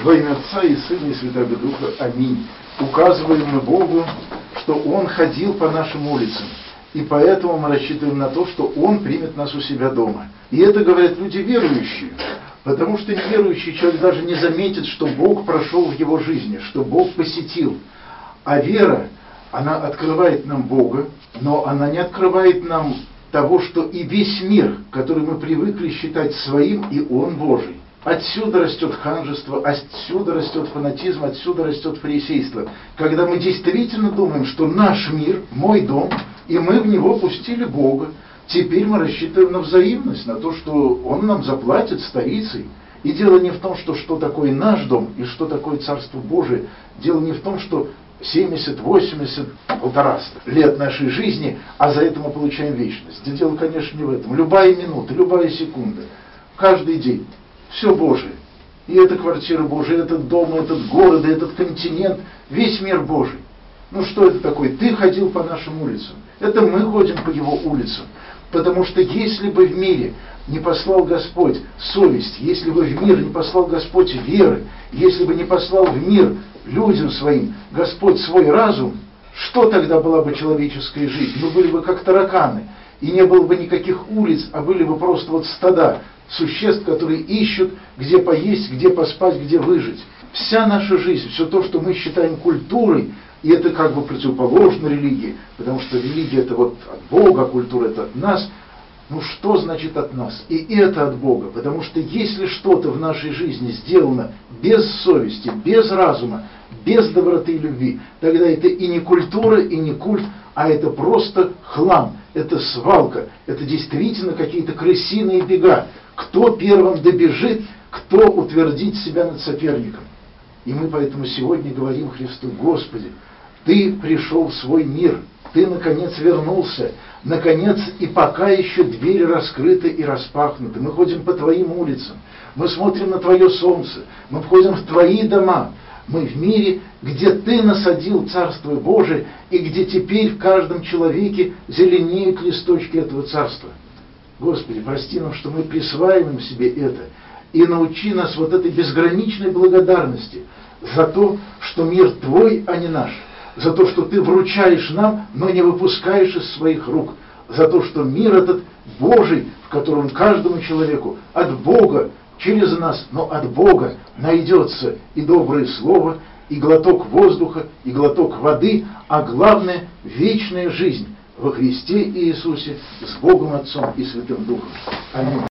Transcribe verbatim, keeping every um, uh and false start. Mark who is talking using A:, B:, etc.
A: Во имя Отца и Сына и Святого Духа. Аминь. Указываем мы Богу, что Он ходил по нашим улицам, и поэтому мы рассчитываем на то, что Он примет нас у себя дома. И это говорят люди верующие, потому что неверующий человек даже не заметит, что Бог прошел в его жизни, что Бог посетил. А вера, она открывает нам Бога, но она не открывает нам того, что и весь мир, который мы привыкли считать своим, и он Божий. Отсюда растет ханжество, отсюда растет фанатизм, отсюда растет фарисейство. Когда мы действительно думаем, что наш мир, мой дом, и мы в него пустили Бога, теперь мы рассчитываем на взаимность, на то, что Он нам заплатит старицей. И дело не в том, что, что такое наш дом и что такое Царство Божие. Дело не в том, что семьдесят, восемьдесят, полтораста лет нашей жизни, а за это мы получаем вечность. Дело, конечно, не в этом. Любая минута, любая секунда, каждый день. Все Божие. И эта квартира Божия, этот дом, этот город, этот континент, весь мир Божий. Ну что это такое? Ты ходил по нашим улицам. Это мы ходим по его улицам. Потому что если бы в мире не послал Господь совесть, если бы в мир не послал Господь веры, если бы не послал в мир людям своим Господь свой разум, что тогда была бы человеческая жизнь? Мы были бы как тараканы, и не было бы никаких улиц, а были бы просто вот стада существ, которые ищут, где поесть, где поспать, где выжить. Вся наша жизнь, все то, что мы считаем культурой, и это как бы противоположно религии, потому что религия это вот от Бога, а культура это от нас. Ну что значит от нас? И это от Бога, потому что если что-то в нашей жизни сделано без совести, без разума, без доброты и любви, тогда это и не культура, и не культ, а это просто хлам, это свалка, это действительно какие-то крысиные бега. Кто первым добежит, кто утвердит себя над соперником. И мы поэтому сегодня говорим Христу: Господи, Ты пришел в свой мир, Ты наконец вернулся, наконец, и пока еще двери раскрыты и распахнуты. Мы ходим по Твоим улицам, мы смотрим на Твое солнце, мы входим в Твои дома. Мы в мире, где Ты насадил Царство Божие, и где теперь в каждом человеке зеленеют листочки этого Царства. Господи, прости нам, что мы присваиваем себе это, и научи нас вот этой безграничной благодарности за то, что мир Твой, а не наш, за то, что Ты вручаешь нам, но не выпускаешь из своих рук, за то, что мир этот Божий, в котором каждому человеку от Бога, через нас, но от Бога найдется и доброе слово, и глоток воздуха, и глоток воды, а главное – вечная жизнь во Христе Иисусе с Богом Отцом и Святым Духом. Аминь.